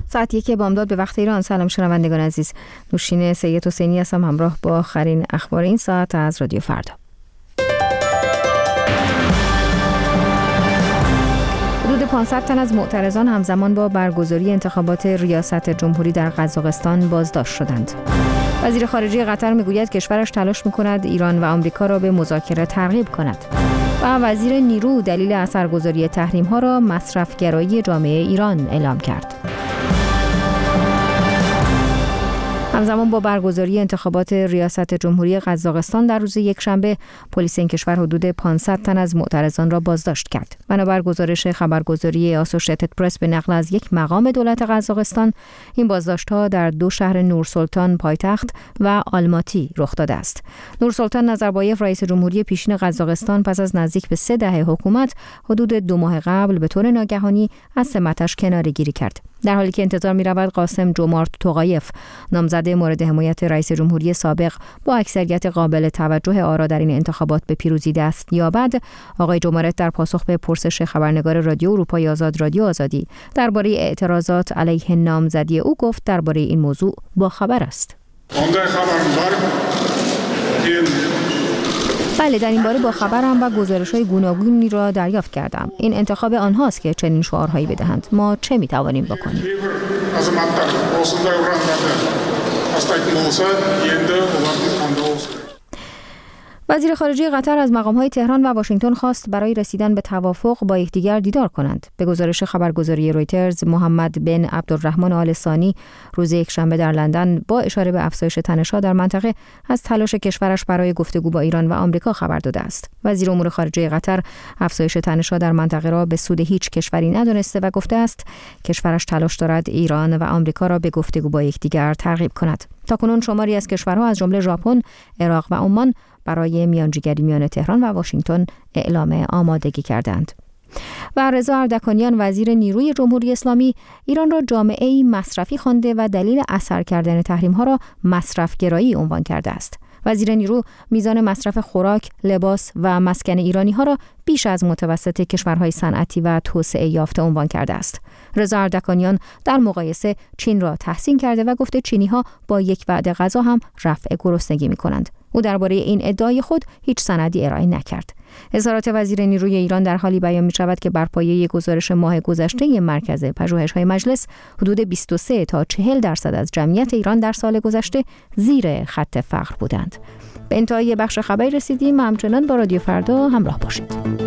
ساعت 1 بامداد به وقت ایران. سلام شنوندگان عزیز، نوشین سید حسینی هستم همراه با آخرین اخبار این ساعت از رادیو فردا. حدود 500 تن از معترضان همزمان با برگزاری انتخابات ریاست جمهوری در قزاقستان بازداشت شدند. وزیر خارجه قطر میگوید کشورش تلاش میکند ایران و آمریکا را به مذاکره ترغیب کند. و وزیر نیرو دلیل اثرگذاری تحریم‌ها را مصرف‌گرایی جامعه ایران اعلام کرد. همزمان با برگزاری انتخابات ریاست جمهوری قزاقستان در روز یکشنبه، پلیس این کشور حدود 500 تن از معترضان را بازداشت کرد. بنابر گزارش خبرگزاری آسوشیتد پرس به نقل از یک مقام دولت قزاقستان، این بازداشت‌ها در دو شهر نورسلطان پایتخت و آلماتی رخ داده است. نورسلطان نظربایف رئیس جمهوری پیشین قزاقستان پس از نزدیک به 3 دهه حکومت حدود 2 ماه قبل به طور ناگهانی از سمتش کناره‌گیری کرد. در حالی که انتظار می‌رود قاسم جومارت توقایف، نامزد مورد حمایت رئیس جمهوری سابق، با اکثریت قابل توجه آرا در این انتخابات به پیروزی دست یابد، آقای جومارت در پاسخ به پرسش خبرنگار رادیو اروپای آزاد رادیو آزادی درباره اعتراضات علیه نامزدی او گفت درباره این موضوع با خبر است. بله، در این باره با خبرم و گزارش‌های گوناگونی را دریافت کردم. این انتخاب آنهاست که چنین شعارهایی بدهند. ما چه می‌توانیم بکنیم؟ وزیر خارجه قطر از مقام‌های تهران و واشنگتن خواست برای رسیدن به توافق با یکدیگر دیدار کنند. به گزارش خبرگزاری رویترز، محمد بن عبدالرحمن آل ثانی روز یکشنبه در لندن با اشاره به افزایش تنش‌ها در منطقه از تلاش کشورش برای گفتگو با ایران و آمریکا خبر داده است. وزیر امور خارجه قطر افزایش تنش‌ها در منطقه را به سود هیچ کشوری ندانسته و گفته است کشورش تلاش دارد ایران و آمریکا را به گفتگو با یکدیگر ترغیب کند. تاکنون شماری از کشورها از جمله ژاپن، عراق و عمان برای میانجیگری میان تهران و واشنگتن اعلام آمادگی کردند. و رضا اردکانیان وزیر نیروی جمهوری اسلامی ایران را جامعه‌ای مصرفی خوانده و دلیل اثر کردن تحریم‌ها را مصرف‌گرایی عنوان کرده است. وزیر نیرو میزان مصرف خوراک، لباس و مسکن ایرانی‌ها را بیش از متوسط کشورهای صنعتی و توسعه یافته عنوان کرده است. رضا اردکانیان در مقایسه چین را تحسین کرده و گفته چینی‌ها با یک وعده غذا هم رفع گرسنگی می‌کنند. او درباره این ادعای خود هیچ سندی ارائه نکرد. اظهارات وزیر نیروی ایران در حالی بیان می‌شود که بر پایه گزارش ماه گذشته مرکز پژوهش‌های مجلس، حدود 23 تا 40% از جمعیت ایران در سال گذشته زیر خط فقر بودند. به انتهای بخش خبری رسیدیم. همچنان با رادیو فردا همراه باشید.